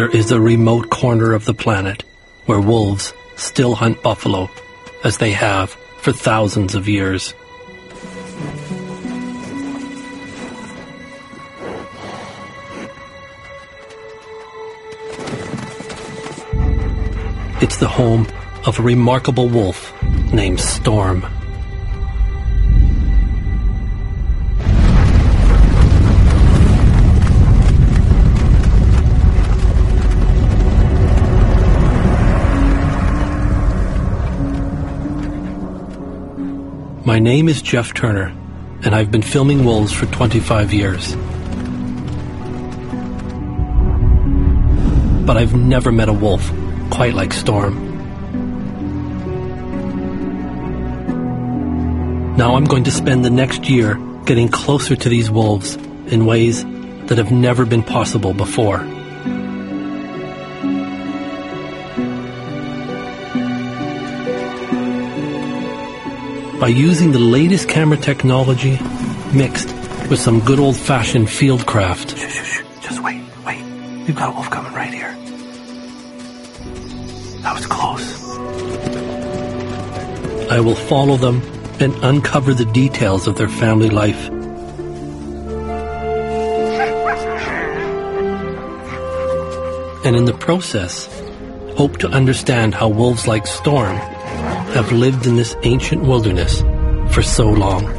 There is a remote corner of the planet where wolves still hunt buffalo, as they have for thousands of years. It's the home of a remarkable wolf named Storm. My name is Jeff Turner, and I've been filming wolves for 25 years. But I've never met a wolf quite like Storm. Now I'm going to spend the next year getting closer to these wolves in ways that have never been possible before. By using the latest camera technology mixed with some good old-fashioned fieldcraft. Shh. Just wait. We've got a wolf coming right here. That was close. I will follow them and uncover the details of their family life. And in the process, hope to understand how wolves like Storm have lived in this ancient wilderness for so long.